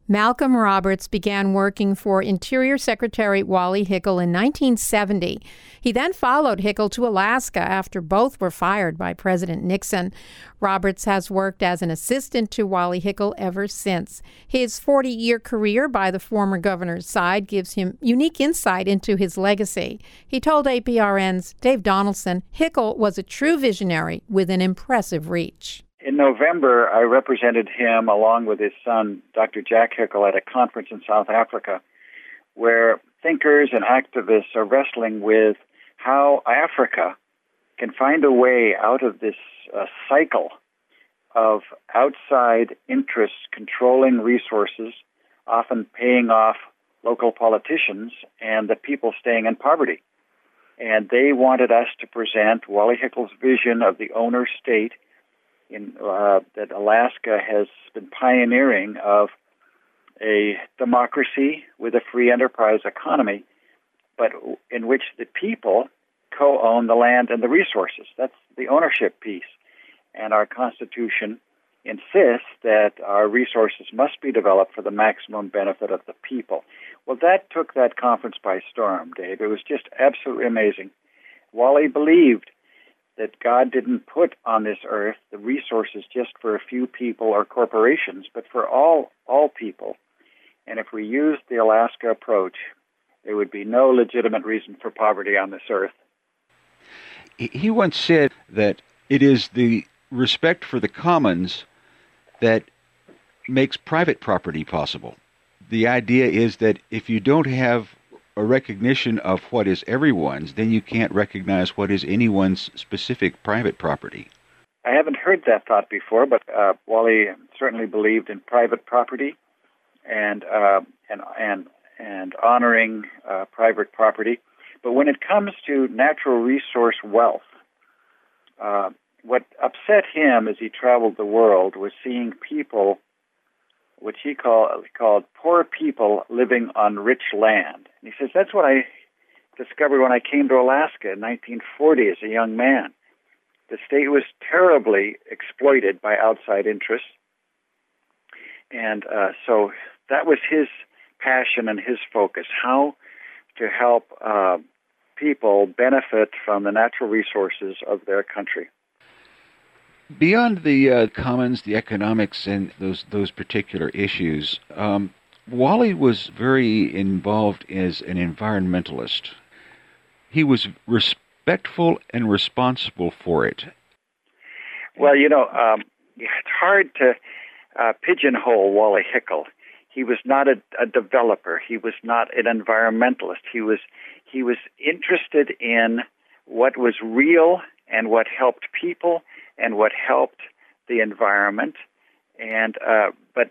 Malcolm Roberts began working for Interior Secretary Wally Hickel in 1970. He then followed Hickel to Alaska after both were fired by President Nixon. Roberts has worked as an assistant to Wally Hickel ever since. His 40-year career by the former governor's side gives him unique insight into his legacy. He told APRN's Dave Donaldson Hickel was a true visionary with an impressive reach. In November, I represented him along with his son, Dr. Jack Hickel, at a conference in South Africa where thinkers and activists are wrestling with how Africa can find a way out of this cycle of outside interests controlling resources, often paying off local politicians, and the people staying in poverty. And they wanted us to present Wally Hickel's vision of the owner state that Alaska has been pioneering of a democracy with a free enterprise economy, but in which the people co-own the land and the resources. That's the ownership piece. And our Constitution insists that our resources must be developed for the maximum benefit of the people. Well, that took that conference by storm, Dave. It was just absolutely amazing. Wally believed that God didn't put on this earth the resources just for a few people or corporations, but for all people. And if we used the Alaska approach, there would be no legitimate reason for poverty on this earth. He once said that it is the respect for the commons that makes private property possible. The idea is that if you don't have a recognition of what is everyone's, then you can't recognize what is anyone's specific private property. I haven't heard that thought before, but Wally certainly believed in private property and honoring private property. But when it comes to natural resource wealth, what upset him as he traveled the world was seeing people, which he called poor people living on rich land. And he says, that's what I discovered when I came to Alaska in 1940 as a young man. The state was terribly exploited by outside interests. And so that was his passion and his focus, how to help people benefit from the natural resources of their country. Beyond the commons, the economics, and those particular issues, Wally was very involved as an environmentalist. He was respectful and responsible for it. Well, it's hard to pigeonhole Wally Hickel. He was not a developer. He was not an environmentalist. He was interested in what was real and what helped people and what helped the environment. And but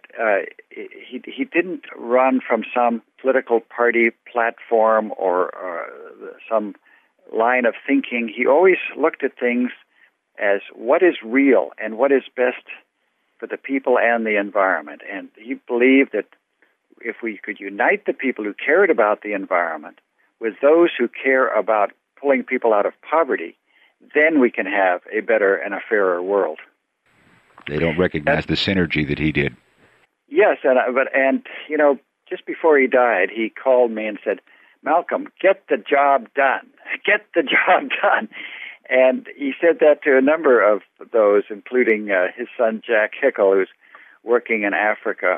he didn't run from some political party platform or some line of thinking. He always looked at things as what is real and what is best for the people and the environment. And he believed that if we could unite the people who cared about the environment with those who care about pulling people out of poverty, then we can have a better and a fairer world. They don't recognize the synergy that he did. Yes, and just before he died, he called me and said, Malcolm, get the job done. Get the job done. And he said that to a number of those, including his son Jack Hickel, who's working in Africa,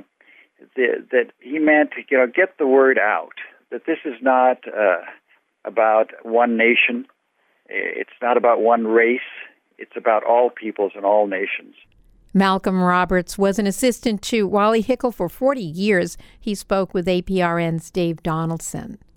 that he meant, get the word out, that this is not about one nation. It's not about one race. It's about all peoples and all nations. Malcolm Roberts was an assistant to Wally Hickel for 40 years. He spoke with APRN's Dave Donaldson.